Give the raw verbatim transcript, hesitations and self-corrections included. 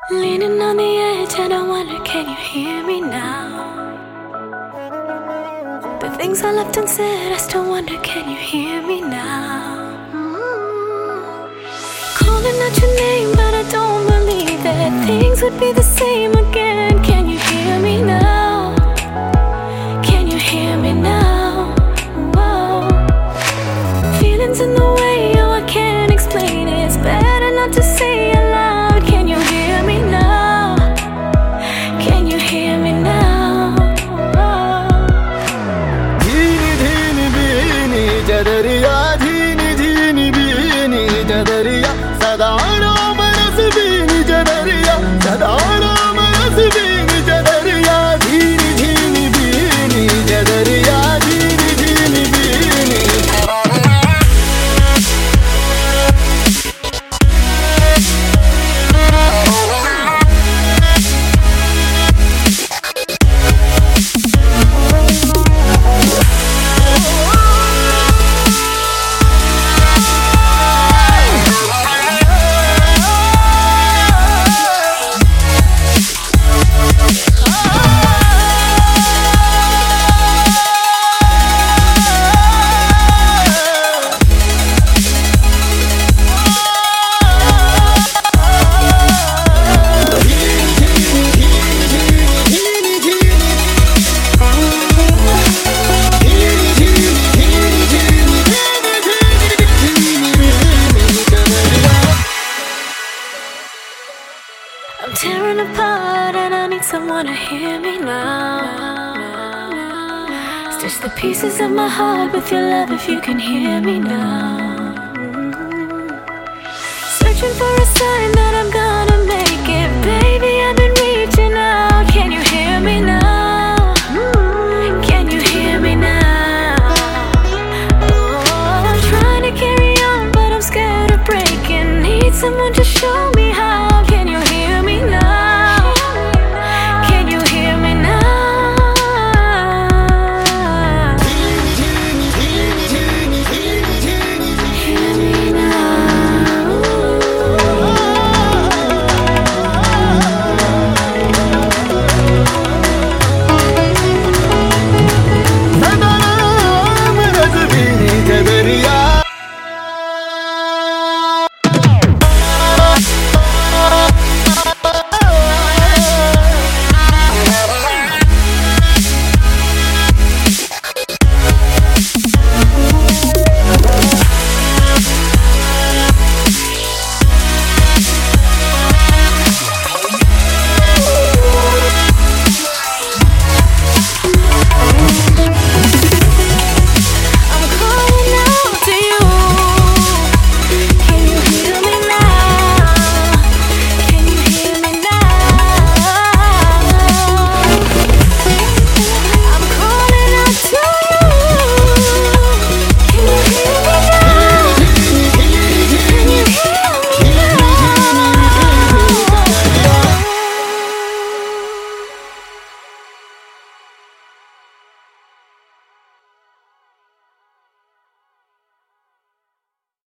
Leaning on the edge and I wonder, can you hear me now? The things I left unsaid, I still wonder, can you hear me now? Mm. Calling out your name, but I don't believe that things would be the same again. Can you hear me now? Can you hear me now? Whoa. Feelings in the way, oh I can't explain it. It's better not to say it loud. Can you hear me now? Can you hear me now? Dheeni dheeni beeni jadariya, dheeni dheeni beeni jadariya, sadana manas beeni jadariya, sadana manas beeni jadariya, dheeni dheeni beeni jadariya, dheeni dheeni beeni. I'm tearing apart and I need someone to hear me now. Stitch the pieces of my heart with your love if you can hear me now. Searching for a sign that I'm gonna make it. Baby, I've been reaching out. Can you hear me now? Can you hear me now? Oh, I'm trying to carry on, but I'm scared of breaking. Need someone to show me